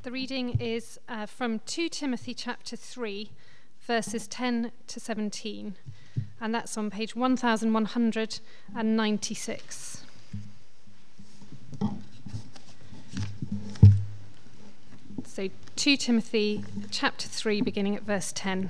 The reading is from 2 Timothy chapter 3, verses 10 to 17, and that's on page 1196. So 2 Timothy chapter 3, beginning at verse 10.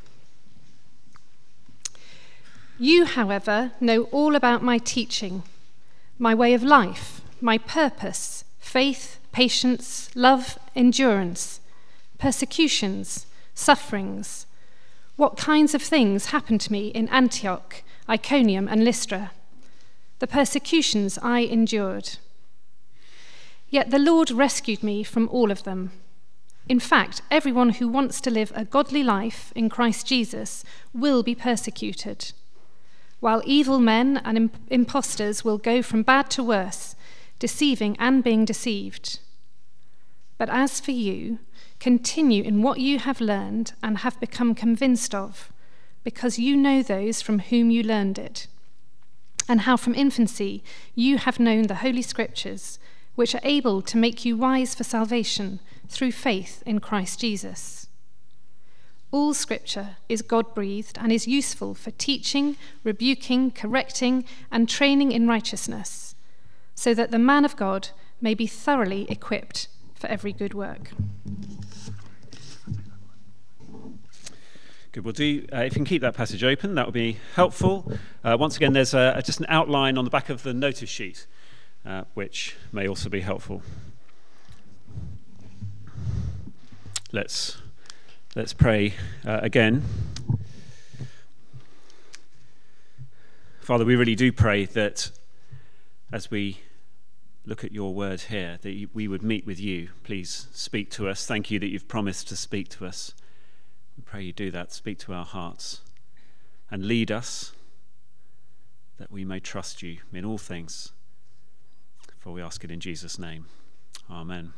You, however, know all about my teaching, my way of life, my purpose, faith, patience, love, endurance, persecutions, sufferings, what kinds of things happened to me in Antioch, Iconium, and Lystra, the persecutions I endured. Yet the Lord rescued me from all of them. In fact, everyone who wants to live a godly life in Christ Jesus will be persecuted, while evil men and impostors will go from bad to worse, deceiving and being deceived. But as for you, continue in what you have learned and have become convinced of, because you know those from whom you learned it, and how from infancy you have known the Holy Scriptures, which are able to make you wise for salvation through faith in Christ Jesus. All Scripture is God-breathed and is useful for teaching, rebuking, correcting, and training in righteousness, so that the man of God may be thoroughly equipped for every good work. Good, we'll do, if you can keep that passage open, that would be helpful. Once again, there's just an outline on the back of the notice sheet, which may also be helpful. Let's pray again. Father, we really do pray that as we look at your word here, that we would meet with you. Please speak to us. Thank you that you've promised to speak to us. We pray you do that. Speak to our hearts and lead us, that we may trust you in all things. For we ask it in Jesus' name. Amen.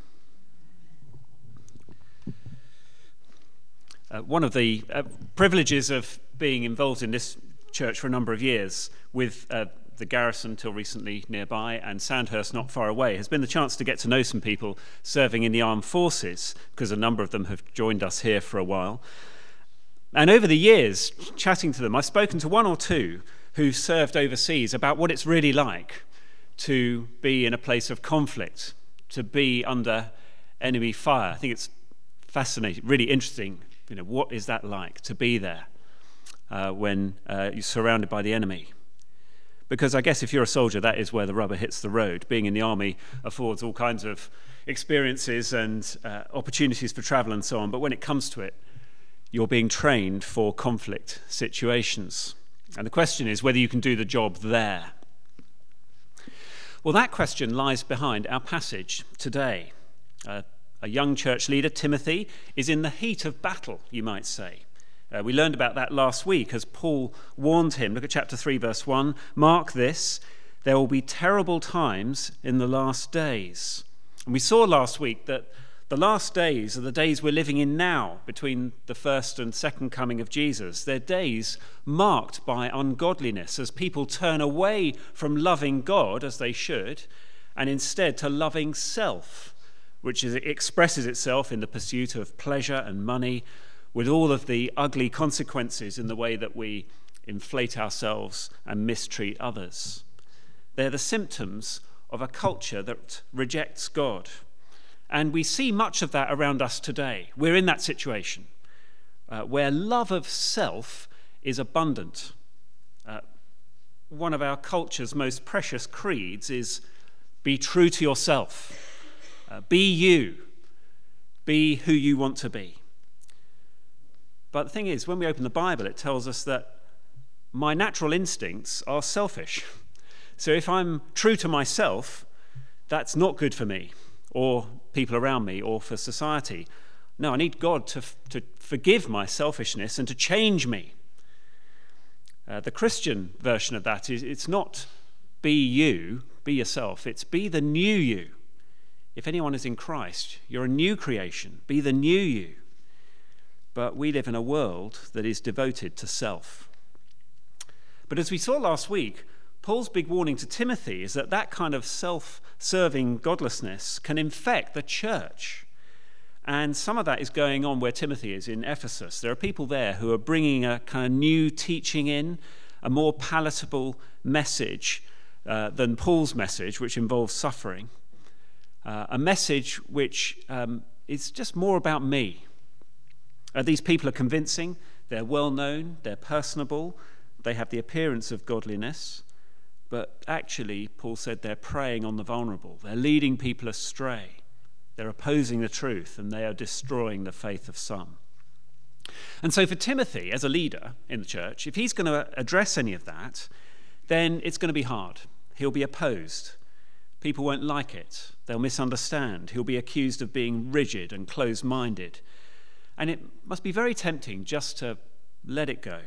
One of the privileges of being involved in this church for a number of years with the Garrison till recently nearby and Sandhurst not far away has been the chance to get to know some people serving in the armed forces, because a number of them have joined us here for a while. And over the years, chatting to them, I've spoken to one or two who served overseas about what it's really like to be in a place of conflict, to be under enemy fire. I think it's fascinating, really interesting. What is that like to be there when you're surrounded by the enemy? Because I guess if you're a soldier, that is where the rubber hits the road. Being in the army affords all kinds of experiences and opportunities for travel and so on. But when it comes to it, you're being trained for conflict situations. And the question is whether you can do the job there. Well, that question lies behind our passage today. A young church leader, Timothy, is in the heat of battle, you might say. We learned about that last week as Paul warned him. Look at chapter 3, verse 1. Mark this, there will be terrible times in the last days. And we saw last week that the last days are the days we're living in now, between the first and second coming of Jesus. They're days marked by ungodliness as people turn away from loving God, as they should, and instead to loving self, which expresses itself in the pursuit of pleasure and money, with all of the ugly consequences in the way that we inflate ourselves and mistreat others. They're the symptoms of a culture that rejects God. And we see much of that around us today. We're in that situation where love of self is abundant. One of our culture's most precious creeds is be true to yourself. Be you. Be who you want to be. But the thing is, when we open the Bible, it tells us that my natural instincts are selfish. So if I'm true to myself, that's not good for me or people around me or for society. No, I need God to forgive my selfishness and to change me. The Christian version of that is it's not be you, be yourself. It's be the new you. If anyone is in Christ, you're a new creation. Be the new you. But we live in a world that is devoted to self. But as we saw last week, Paul's big warning to Timothy is that that kind of self-serving godlessness can infect the church. And some of that is going on where Timothy is in Ephesus. There are people there who are bringing a kind of new teaching in, a more palatable message than Paul's message, which involves suffering. A message which is just more about me. These people are convincing, they're well known, they're personable, they have the appearance of godliness, but actually, Paul said, they're preying on the vulnerable. They're leading people astray. They're opposing the truth, and they are destroying the faith of some. And so for Timothy, as a leader in the church, if he's going to address any of that, then it's going to be hard. He'll be opposed. People won't like it. They'll misunderstand. He'll be accused of being rigid and closed-minded. And it must be very tempting just to let it go.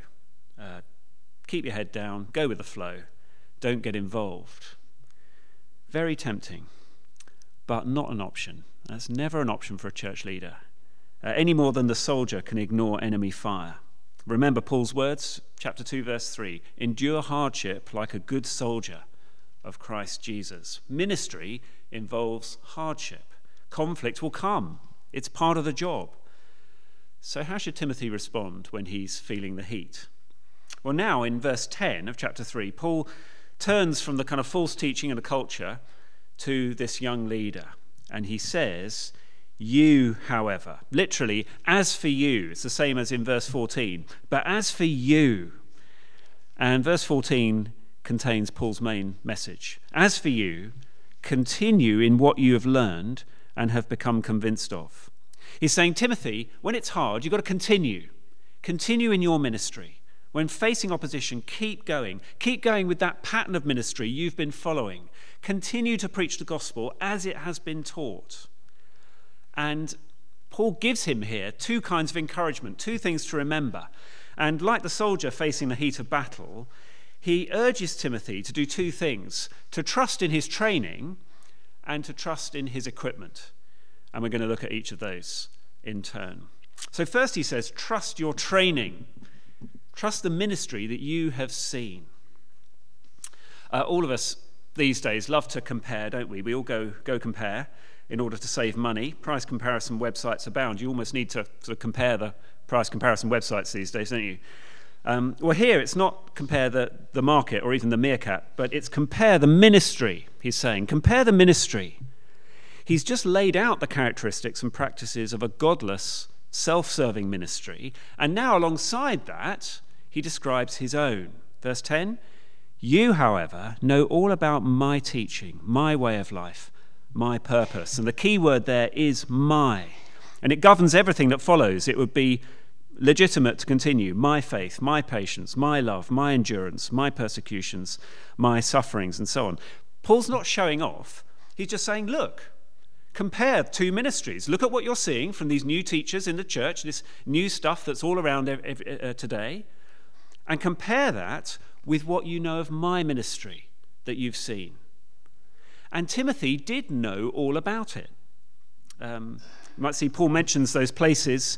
Keep your head down, go with the flow, don't get involved. Very tempting, but not an option. That's never an option for a church leader, any more than the soldier can ignore enemy fire. Remember Paul's words, chapter 2, verse 3, endure hardship like a good soldier of Christ Jesus. Ministry involves hardship. Conflict will come. It's part of the job. So how should Timothy respond when he's feeling the heat? Well, now in verse 10 of chapter 3, Paul turns from the kind of false teaching and the culture to this young leader. And he says, you, however, literally, as for you, it's the same as in verse 14, but as for you, and verse 14 contains Paul's main message. As for you, continue in what you have learned and have become convinced of. He's saying, Timothy, when it's hard, you've got to continue. Continue in your ministry. When facing opposition, keep going. Keep going with that pattern of ministry you've been following. Continue to preach the gospel as it has been taught. And Paul gives him here two kinds of encouragement, two things to remember. And like the soldier facing the heat of battle, he urges Timothy to do two things: to trust in his training and to trust in his equipment. And we're going to look at each of those in turn. So first he says, trust your training. Trust the ministry that you have seen. All of us these days love to compare, don't we? We all go compare in order to save money. Price comparison websites abound. You almost need to sort of compare the price comparison websites these days, don't you? Well, here it's not compare the market or even the meerkat, but it's compare the ministry, he's saying. Compare the ministry. He's just laid out the characteristics and practices of a godless, self-serving ministry, and now alongside that, he describes his own. Verse 10, you, however, know all about my teaching, my way of life, my purpose. And the key word there is my. And it governs everything that follows. It would be legitimate to continue. My faith, my patience, my love, my endurance, my persecutions, my sufferings, and so on. Paul's not showing off. He's just saying, look, compare two ministries. Look at what you're seeing from these new teachers in the church, this new stuff that's all around today, and compare that with what you know of my ministry that you've seen. And Timothy did know all about it. You might see Paul mentions those places,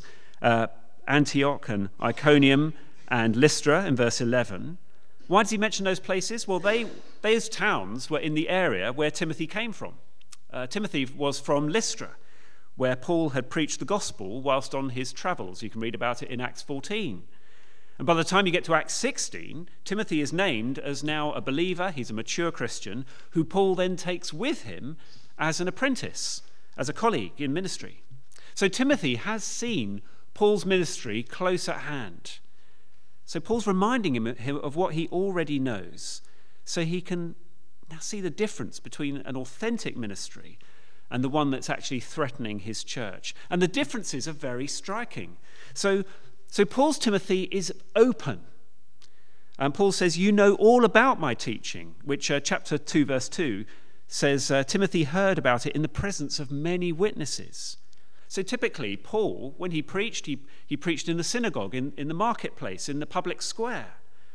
Antioch and Iconium and Lystra in verse 11. Why does he mention those places? Well, those towns were in the area where Timothy came from. Timothy was from Lystra, where Paul had preached the gospel whilst on his travels. You can read about it in Acts 14. And by the time you get to Acts 16, Timothy is named as now a believer. He's a mature Christian who Paul then takes with him as an apprentice, as a colleague in ministry. So Timothy has seen Paul's ministry close at hand. So Paul's reminding him of what he already knows, so he can now see the difference between an authentic ministry and the one that's actually threatening his church. And the differences are very striking. So Paul's Timothy is open. And Paul says, you know all about my teaching, which chapter 2, verse 2 says Timothy heard about it in the presence of many witnesses. So typically, Paul, when he preached, he preached in the synagogue, in the marketplace, in the public square.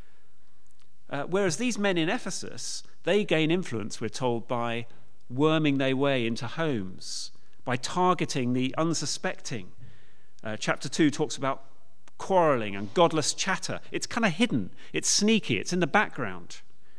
Whereas these men in Ephesus, they gain influence, we're told, by worming their way into homes, by targeting the unsuspecting. Chapter 2 talks about quarreling and godless chatter. It's kind of hidden. It's sneaky. It's in the background.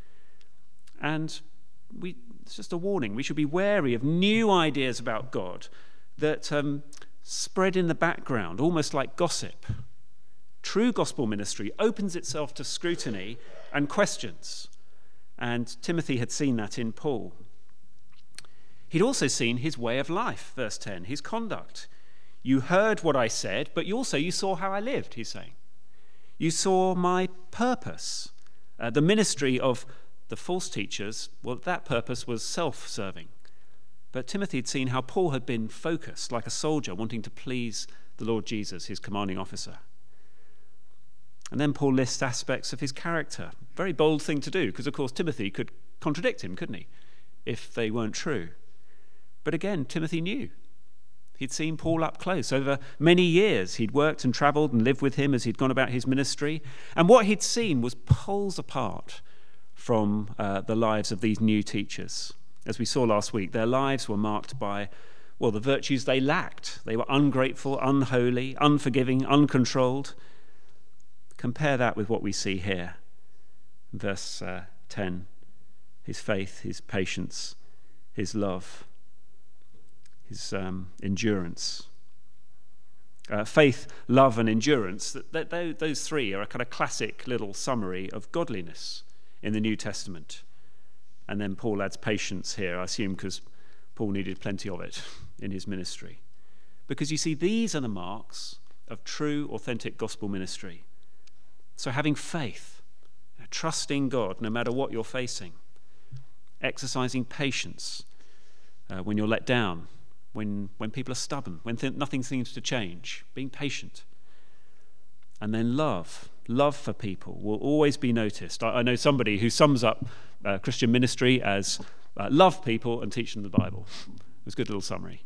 And it's just a warning. We should be wary of new ideas about God that spread in the background, almost like gossip. True gospel ministry opens itself to scrutiny and questions. And Timothy had seen that in Paul. He'd also seen his way of life, verse 10, his conduct. You heard what I said, but you saw how I lived, he's saying. You saw my purpose. The ministry of the false teachers, well, that purpose was self-serving. But Timothy had seen how Paul had been focused, like a soldier wanting to please the Lord Jesus, his commanding officer. And then Paul lists aspects of his character. Very bold thing to do, because of course Timothy could contradict him, couldn't he, if they weren't true. But again, Timothy knew. He'd seen Paul up close. Over many years, he'd worked and travelled and lived with him as he'd gone about his ministry. And what he'd seen was poles apart from the lives of these new teachers. As we saw last week, their lives were marked by, well, the virtues they lacked. They were ungrateful, unholy, unforgiving, uncontrolled. Compare that with what we see here. Verse 10, his faith, his patience, his love, his endurance. Faith, love, and endurance, those three are a kind of classic little summary of godliness in the New Testament. And then Paul adds patience here, I assume because Paul needed plenty of it in his ministry. Because you see, these are the marks of true, authentic gospel ministry. So having faith, trusting God no matter what you're facing, exercising patience when you're let down, when people are stubborn, when nothing seems to change, being patient. And then love for people will always be noticed. I know somebody who sums up Christian ministry as love people and teach them the Bible. It was a good little summary.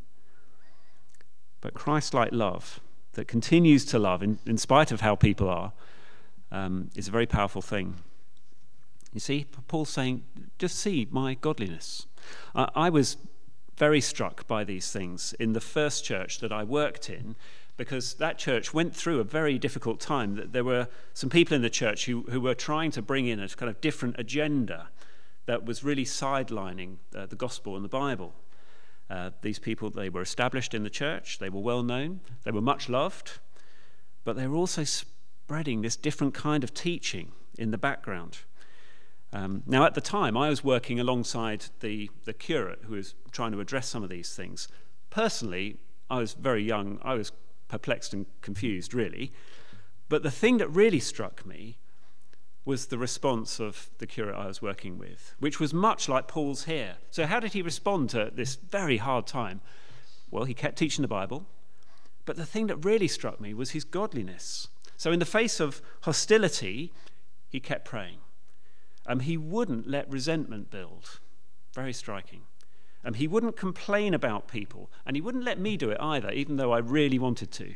But Christ-like love that continues to love in spite of how people are is a very powerful thing. You see, Paul's saying, just see my godliness. I was very struck by these things in the first church that I worked in, because that church went through a very difficult time. There were some people in the church who were trying to bring in a kind of different agenda that was really sidelining the gospel and the Bible. These people, they were established in the church, they were well known, they were much loved, but they were also spreading this different kind of teaching in the background. Now, at the time, I was working alongside the curate who was trying to address some of these things. Personally, I was very young. I was perplexed and confused, really. But the thing that really struck me was the response of the curate I was working with, which was much like Paul's here. So how did he respond to this very hard time? Well, he kept teaching the Bible. But the thing that really struck me was his godliness. So in the face of hostility, he kept praying. He wouldn't let resentment build. Very striking. He wouldn't complain about people, and he wouldn't let me do it either, even though I really wanted to.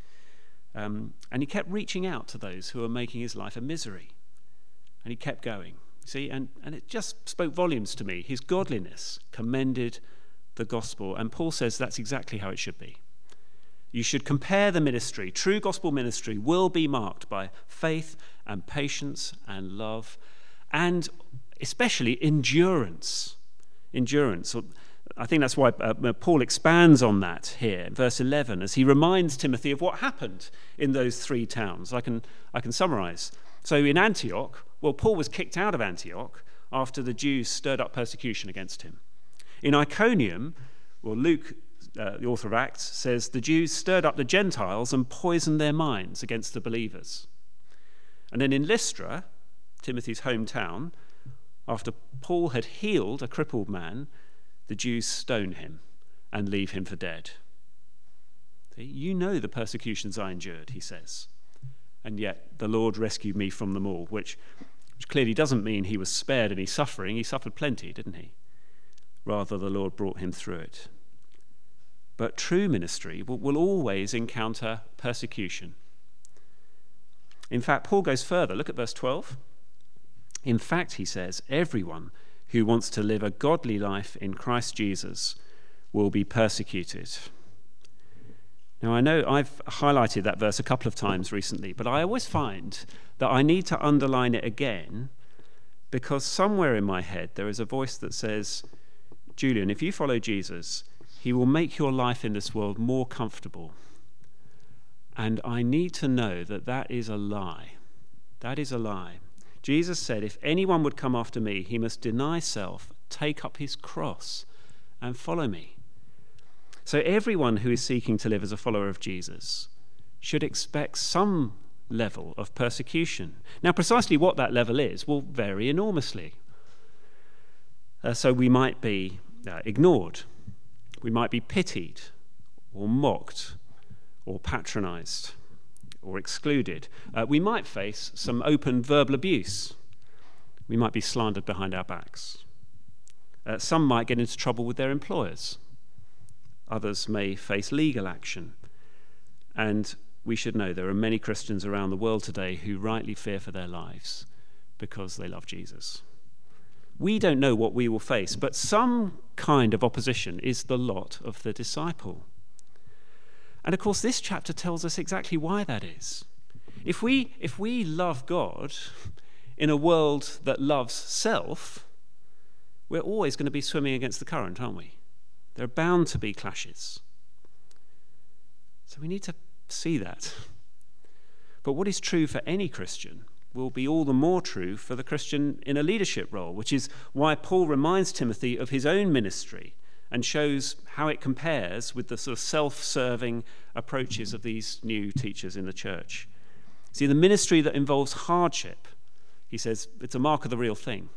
And he kept reaching out to those who were making his life a misery. And he kept going. See, and it just spoke volumes to me. His godliness commended the gospel, and Paul says that's exactly how it should be. You should compare the ministry. True gospel ministry will be marked by faith and patience and love, and especially endurance. Endurance. I think that's why Paul expands on that here in verse 11 as he reminds Timothy of what happened in those three towns. I can summarize. So in Antioch, well, Paul was kicked out of Antioch after the Jews stirred up persecution against him. In Iconium, well, Luke, the author of Acts, says the Jews stirred up the Gentiles and poisoned their minds against the believers. And then in Lystra, Timothy's hometown, after Paul had healed a crippled man, the Jews stone him and leave him for dead. You know the persecutions I endured, he says, and yet the Lord rescued me from them all, which clearly doesn't mean he was spared any suffering. He suffered plenty, didn't he? Rather, the Lord brought him through it. But true ministry will always encounter persecution. In fact, Paul goes further. Look at verse 12. In fact, he says, everyone who wants to live a godly life in Christ Jesus will be persecuted. Now, I know I've highlighted that verse a couple of times recently, but I always find that I need to underline it again because somewhere in my head there is a voice that says, Julian, if you follow Jesus, He will make your life in this world more comfortable. And I need to know that that is a lie. That is a lie. Jesus said, if anyone would come after me, he must deny self, take up his cross, and follow me. So everyone who is seeking to live as a follower of Jesus should expect some level of persecution. Now, precisely what that level is will vary enormously. So we might be ignored, we might be pitied, or mocked, or patronized, or excluded. We might face some open verbal abuse. We might be slandered behind our backs. Some might get into trouble with their employers. Others may face legal action. And we should know there are many Christians around the world today who rightly fear for their lives because they love Jesus. We don't know what we will face, but some kind of opposition is the lot of the disciple. And of course, this chapter tells us exactly why that is. If we love God in a world that loves self, we're always going to be swimming against the current, aren't we? There are bound to be clashes. So we need to see that. But what is true for any Christian will be all the more true for the Christian in a leadership role, which is why Paul reminds Timothy of his own ministry and shows how it compares with the sort of self-serving approaches of these new teachers in the church. See, the ministry that involves hardship, he says, it's a mark of the real thing.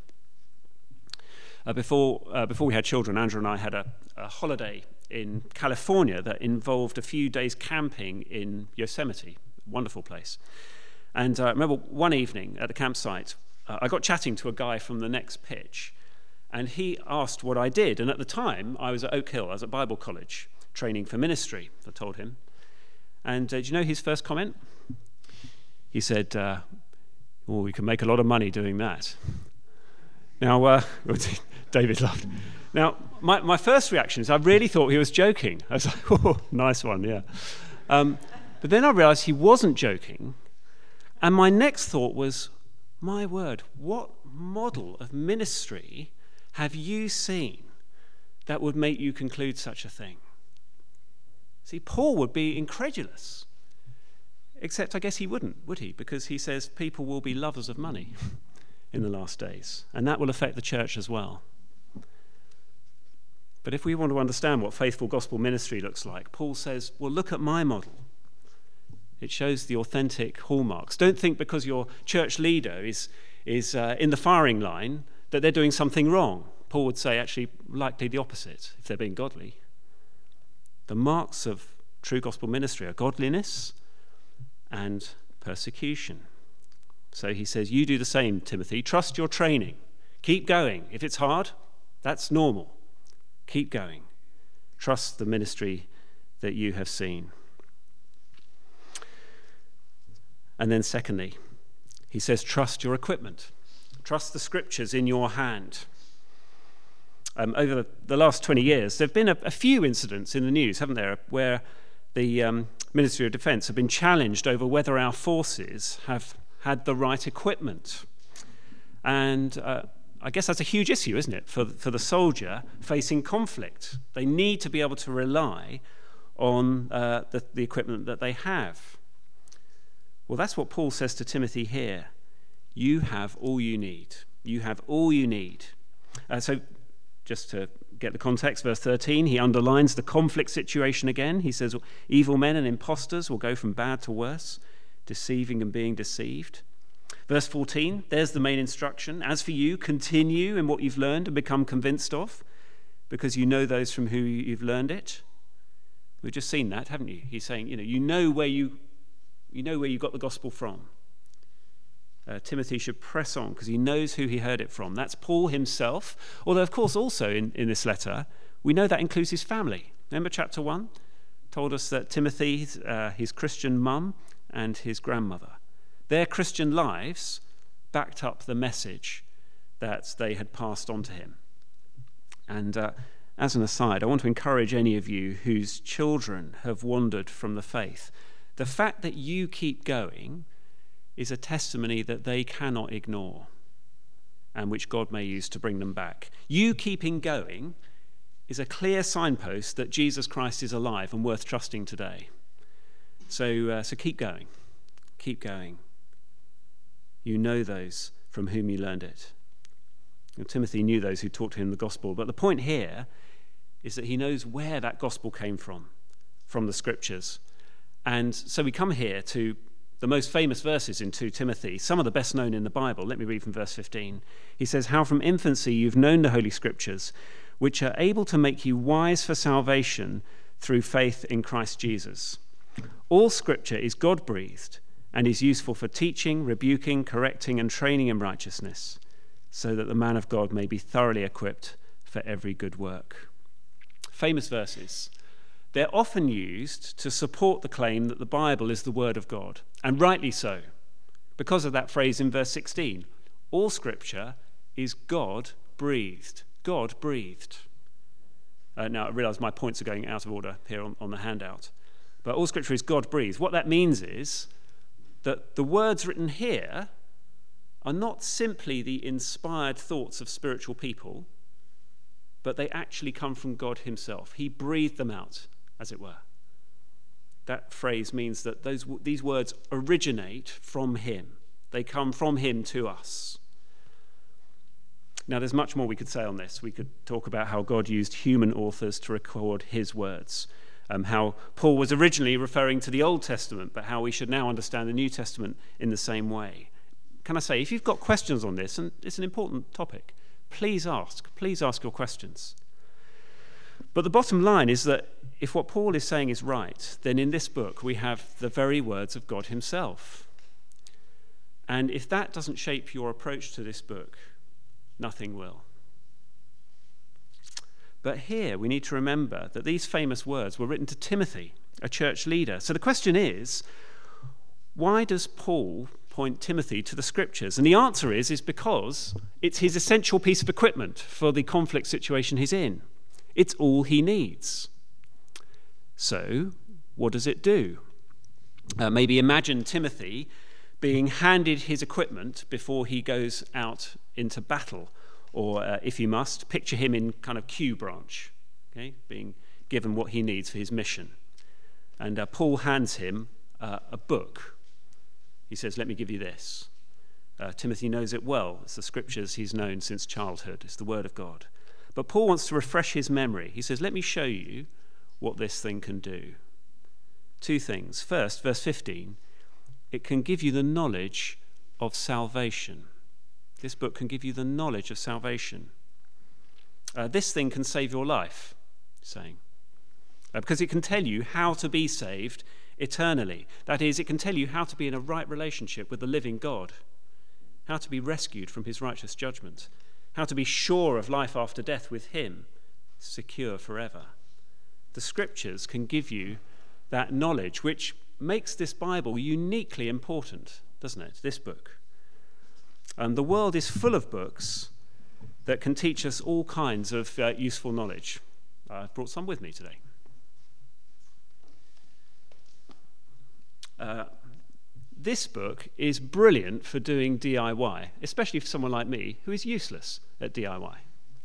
Before we had children, Andrew and I had a holiday in California that involved a few days camping in Yosemite, wonderful place. And I remember one evening at the campsite, I got chatting to a guy from the next pitch, and he asked what I did. And at the time, I was at Oak Hill, I was at Bible college, training for ministry, I told him. And do you know his first comment? He said, we can make a lot of money doing that. Now, David laughed. Now, my first reaction is I really thought he was joking. I was like, oh, nice one, yeah. But then I realized he wasn't joking. And my next thought was, my word, what model of ministry have you seen that would make you conclude such a thing? See, Paul would be incredulous. Except I guess he wouldn't, would he? Because he says people will be lovers of money in the last days. And that will affect the church as well. But if we want to understand what faithful gospel ministry looks like, Paul says, well, look at my model. It shows the authentic hallmarks. Don't think because your church leader is in the firing line that they're doing something wrong. Paul would say actually likely the opposite if they're being godly. The marks of true gospel ministry are godliness and persecution. So he says, you do the same, Timothy. Trust your training. Keep going. If it's hard, that's normal. Keep going. Trust the ministry that you have seen. And then secondly, he says, trust your equipment. Trust the scriptures in your hand. Over the last 20 years, there have been a few incidents in the news, haven't there, where the Ministry of Defence have been challenged over whether our forces have had the right equipment. And I guess that's a huge issue, isn't it, for the soldier facing conflict. They need to be able to rely on the equipment that they have. Well, that's what Paul says to Timothy here. You have all you need. You have all you need. So just to get the context, verse 13, he underlines the conflict situation again. He says, evil men and impostors will go from bad to worse, deceiving and being deceived. Verse 14, there's the main instruction. As for you, continue in what you've learned and become convinced of, because you know those from who you've learned it. We've just seen that, haven't you? He's saying, you know where you got the gospel from. Timothy should press on because he knows who he heard it from. That's Paul himself. Although, of course, also in this letter, we know that includes his family. Remember chapter 1? Told us that Timothy, his Christian mum, and his grandmother, their Christian lives backed up the message that they had passed on to him. And as an aside, I want to encourage any of you whose children have wandered from the faith. The fact that you keep going is a testimony that they cannot ignore and which God may use to bring them back. You keeping going is a clear signpost that Jesus Christ is alive and worth trusting today. So keep going. Keep going. You know those from whom you learned it. And Timothy knew those who taught him the gospel. But the point here is that he knows where that gospel came from the scriptures. And so we come here to the most famous verses in 2 Timothy, some of the best known in the Bible. Let me read from verse 15. He says, "How from infancy you've known the Holy Scriptures, which are able to make you wise for salvation through faith in Christ Jesus. All Scripture is God-breathed and is useful for teaching, rebuking, correcting, and training in righteousness, so that the man of God may be thoroughly equipped for every good work." Famous verses. They're often used to support the claim that the Bible is the Word of God, and rightly so, because of that phrase in verse 16. All Scripture is God-breathed. God-breathed. Now, I realise my points are going out of order here on the handout. But all Scripture is God-breathed. What that means is that the words written here are not simply the inspired thoughts of spiritual people, but they actually come from God himself. He breathed them out, as it were. That phrase means that these words originate from him. They come from him to us. Now, there's much more we could say on this. We could talk about how God used human authors to record his words, how Paul was originally referring to the Old Testament, but how we should now understand the New Testament in the same way. Can I say, if you've got questions on this, and it's an important topic, please ask your questions. But the bottom line is that if what Paul is saying is right, then in this book we have the very words of God himself. And if that doesn't shape your approach to this book, nothing will. But here we need to remember that these famous words were written to Timothy, a church leader. So the question is, why does Paul point Timothy to the scriptures? And the answer is because it's his essential piece of equipment for the conflict situation he's in. It's all he needs. So what does it do? Maybe imagine Timothy being handed his equipment before he goes out into battle. Or if you must, picture him in kind of Q branch, okay, being given what he needs for his mission. And Paul hands him a book. He says, "Let me give you this." Timothy knows it well. It's the scriptures he's known since childhood. It's the word of God. But Paul wants to refresh his memory. He says, "Let me show you what this thing can do." Two things. First, verse 15, it can give you the knowledge of salvation. This book can give you the knowledge of salvation. This thing can save your life, he's saying, because it can tell you how to be saved eternally. That is, it can tell you how to be in a right relationship with the living God, how to be rescued from his righteous judgment, how to be sure of life after death with him, secure forever. The scriptures can give you that knowledge, which makes this Bible uniquely important, doesn't it, this book? And the world is full of books that can teach us all kinds of useful knowledge. I've brought some with me today. This book is brilliant for doing DIY, especially for someone like me who is useless at DIY.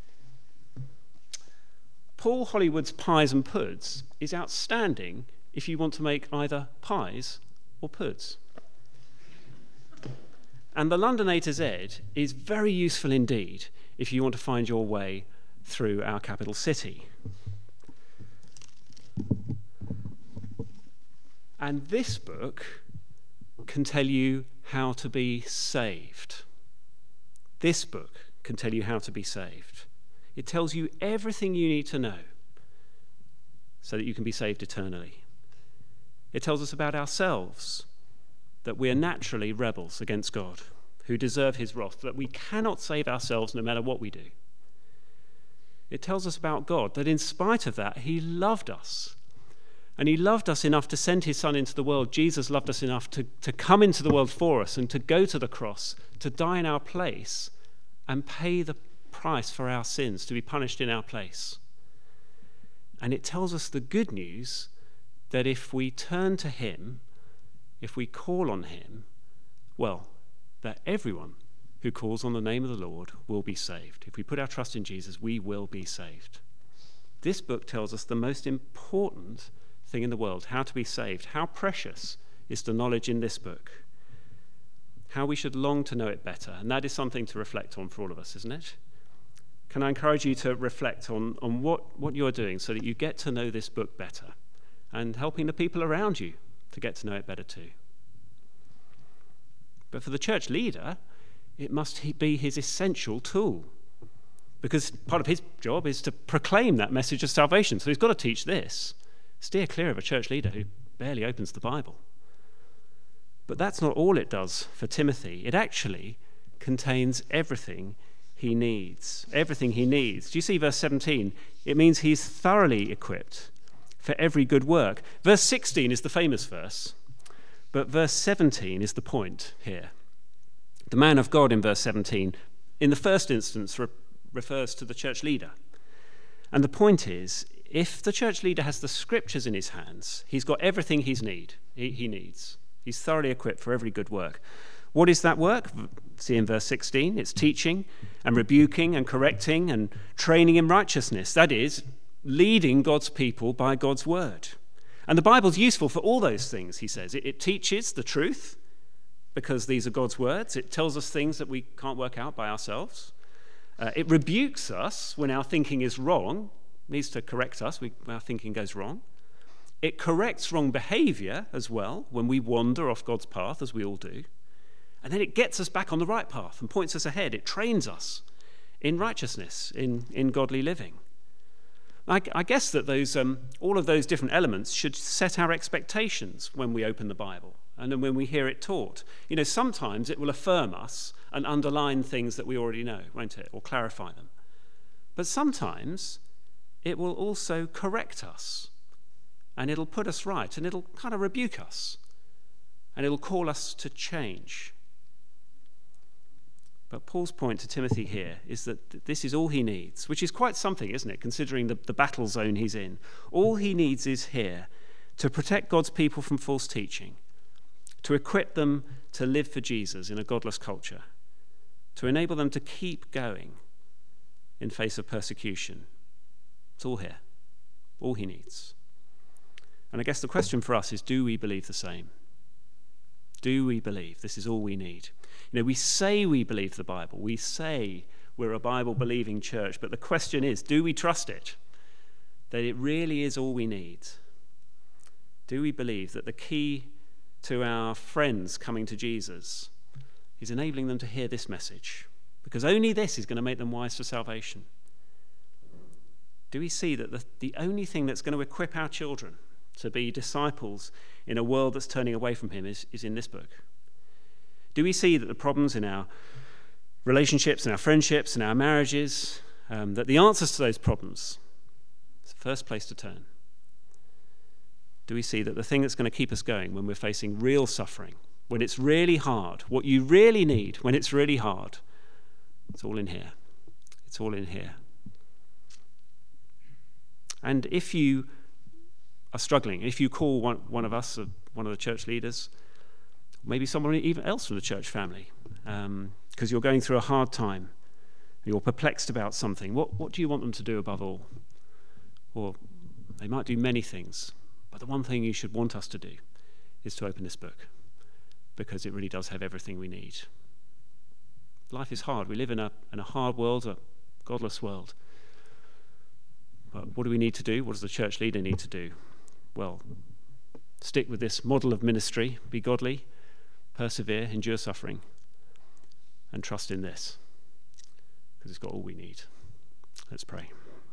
Paul Hollywood's Pies and Puds is outstanding if you want to make either pies or puds. And the London A to Z is very useful indeed if you want to find your way through our capital city. And this book can tell you how to be saved. This book can tell you how to be saved. It tells you everything you need to know so that you can be saved eternally. It tells us about ourselves, that we are naturally rebels against God, who deserve his wrath, that we cannot save ourselves no matter what we do. It tells us about God, that in spite of that, he loved us. And he loved us enough to send his son into the world. Jesus loved us enough to come into the world for us and to go to the cross, to die in our place and pay the price for our sins, to be punished in our place. And it tells us the good news that if we turn to him, if we call on him, well, that everyone who calls on the name of the Lord will be saved. If we put our trust in Jesus, we will be saved. This book tells us the most important thing in the world, how to be saved. How precious is the knowledge in this book? How we should long to know it better. And that is something to reflect on for all of us, isn't it? Can I encourage you to reflect on what you're doing so that you get to know this book better, and helping the people around you to get to know it better too? But for the church leader, it must be his essential tool, because part of his job is to proclaim that message of salvation. So he's got to teach this. Steer clear of a church leader who barely opens the Bible. But that's not all it does for Timothy. It actually contains everything he needs. Everything he needs. Do you see verse 17? It means he's thoroughly equipped for every good work. Verse 16 is the famous verse, but verse 17 is the point here. The man of God in verse 17, in the first instance, refers to the church leader. And the point is, if the church leader has the scriptures in his hands, he's got everything he needs. He's thoroughly equipped for every good work. What is that work? See in verse 16, it's teaching and rebuking and correcting and training in righteousness. That is, leading God's people by God's word. And the Bible's useful for all those things, he says. It teaches the truth, because these are God's words. It tells us things that we can't work out by ourselves. It rebukes us when our thinking is wrong, needs to correct us when our thinking goes wrong. It corrects wrong behavior as well when we wander off God's path, as we all do. And then it gets us back on the right path and points us ahead. It trains us in righteousness, in godly living. I guess that all of those different elements should set our expectations when we open the Bible and then when we hear it taught. You know, sometimes it will affirm us and underline things that we already know, won't it? Or clarify them. But sometimes it will also correct us, and it'll put us right, and it'll kind of rebuke us, and it'll call us to change. But Paul's point to Timothy here is that this is all he needs, which is quite something, isn't it, considering the battle zone he's in. All he needs is here to protect God's people from false teaching, to equip them to live for Jesus in a godless culture, to enable them to keep going in face of persecution. It's all here, all he needs. And I guess the question for us is, do we believe the same? Do we believe this is all we need? You know, we say we believe the Bible. We say we're a Bible-believing church. But the question is, do we trust it? That it really is all we need? Do we believe that the key to our friends coming to Jesus is enabling them to hear this message? Because only this is going to make them wise for salvation. Do we see that the only thing that's going to equip our children to be disciples in a world that's turning away from him is in this book? Do we see that the problems in our relationships and our friendships and our marriages, that the answers to those problems is the first place to turn? Do we see that the thing that's going to keep us going when we're facing real suffering, when it's really hard, what you really need when it's really hard, it's all in here. It's all in here. And if you are struggling, if you call one of us, one of the church leaders, maybe someone even else from the church family, because you're going through a hard time, you're perplexed about something, what do you want them to do above all? Or they might do many things, but the one thing you should want us to do is to open this book, because it really does have everything we need. Life is hard. We live in a hard world, a godless world. But what do we need to do? What does the church leader need to do? Well, stick with this model of ministry, be godly, persevere, endure suffering, and trust in this, because it's got all we need. Let's pray.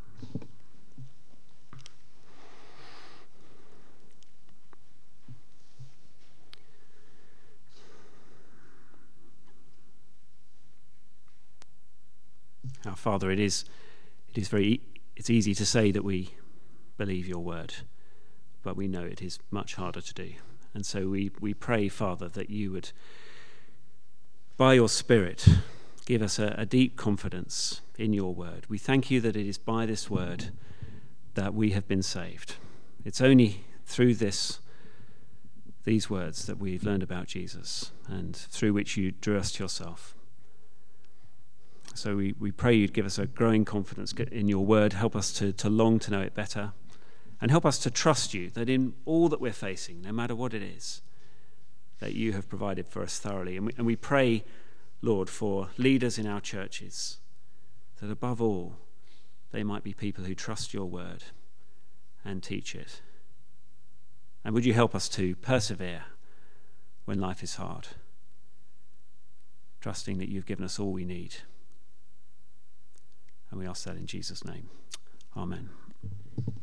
Our Father, it's easy to say that we believe your word, but we know it is much harder to do. And so we pray, Father, that you would, by your Spirit, give us a deep confidence in your word. We thank you that it is by this word that we have been saved. It's only through these words that we've learned about Jesus, and through which you drew us to yourself. So we pray you'd give us a growing confidence in your word, help us to long to know it better, and help us to trust you that in all that we're facing, no matter what it is, that you have provided for us thoroughly. And we pray, Lord, for leaders in our churches, that above all, they might be people who trust your word and teach it. And would you help us to persevere when life is hard, trusting that you've given us all we need. And we ask that in Jesus' name. Amen.